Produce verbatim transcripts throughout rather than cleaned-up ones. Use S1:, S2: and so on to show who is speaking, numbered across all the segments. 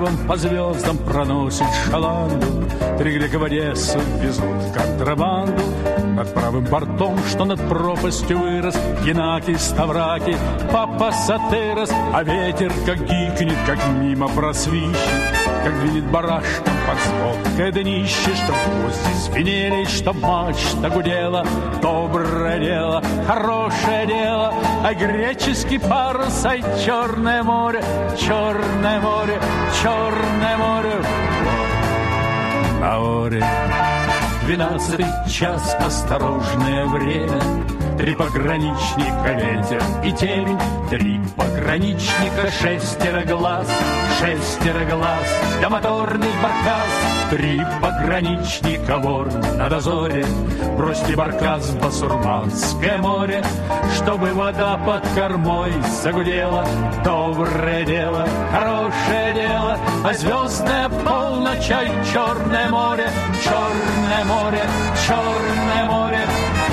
S1: ветром по звездам проносит шаланду. Три грека в Одессу везут контрабанду. Над правым бортом, что над пропастью вырос, Генаки, Ставраки, Папа Сатерос. А ветер как гикнет, как мимо просвищет, как двинет барашком под сводкой днище, чтоб гвозди звенели, чтоб мачта гудела. Доброе дело, хорошее дело, а греческий парус, ай, Черное море, Черное море, Черное море. На море двенадцатый час, осторожное время. Три пограничника, ветер и темень. Три пограничника, шестеро глаз, шестеро глаз, да моторный баркас. Три пограничника, вор на дозоре. Бросьте баркас в Басурманское море, чтобы вода под кормой загудела. Доброе дело, хорошее дело, а звездная полночь, ай, Черное море, Черное море, Черное море.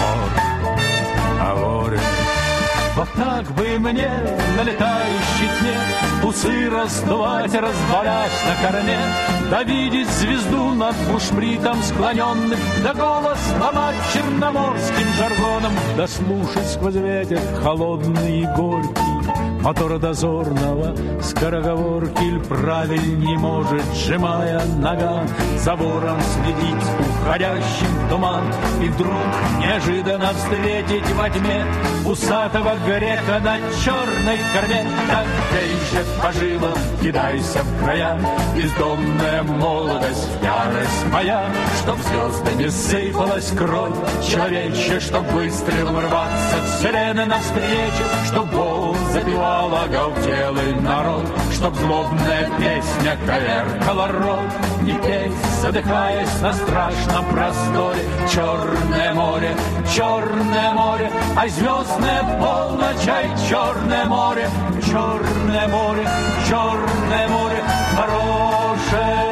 S1: Вот так бы мне на летающей тьме усы раздувать, разбавлять на корме, да видеть звезду над бушпритом склоненным, да голос ломать черноморским жаргоном, да слушать сквозь ветер холодный и горький мотора дозорного скороговорки. Иль правильней может, сжимая нога, за вором следить уходящим в туман, и вдруг неожиданно встретить во тьме усатого грека на черной корме. Так же по жилам кидайся в края, бездомная молодость, ярость моя, чтоб звезды не сыпалась кровь человечья, чтоб выстрелом рваться вселенной навстречу, чтоб гол запевал оголтелый народ, чтоб злобная песня коверкала рот. Не пей, задыхаясь на страшном просторе. Черное море, Черное море, ай, звездная полночь, ай, Черное море, Черное море, Черное море, хорошее